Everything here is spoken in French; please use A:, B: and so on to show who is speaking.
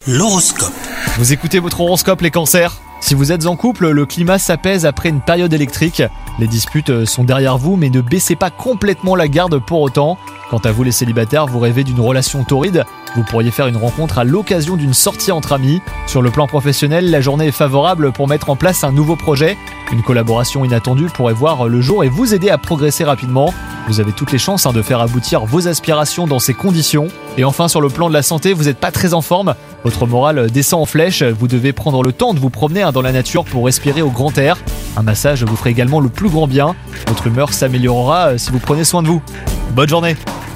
A: L'horoscope.
B: Vous écoutez votre horoscope les cancers ? Si vous êtes en couple, le climat s'apaise après une période électrique. Les disputes sont derrière vous, mais ne baissez pas complètement la garde pour autant. Quant à vous les célibataires, vous rêvez d'une relation torride. Vous pourriez faire une rencontre à l'occasion d'une sortie entre amis. Sur le plan professionnel, la journée est favorable pour mettre en place un nouveau projet. Une collaboration inattendue pourrait voir le jour et vous aider à progresser rapidement. Vous avez toutes les chances de faire aboutir vos aspirations dans ces conditions. Et enfin, sur le plan de la santé, vous n'êtes pas très en forme. Votre morale descend en flèche. Vous devez prendre le temps de vous promener dans la nature pour respirer au grand air. Un massage vous ferait également le plus grand bien. Votre humeur s'améliorera si vous prenez soin de vous. Bonne journée!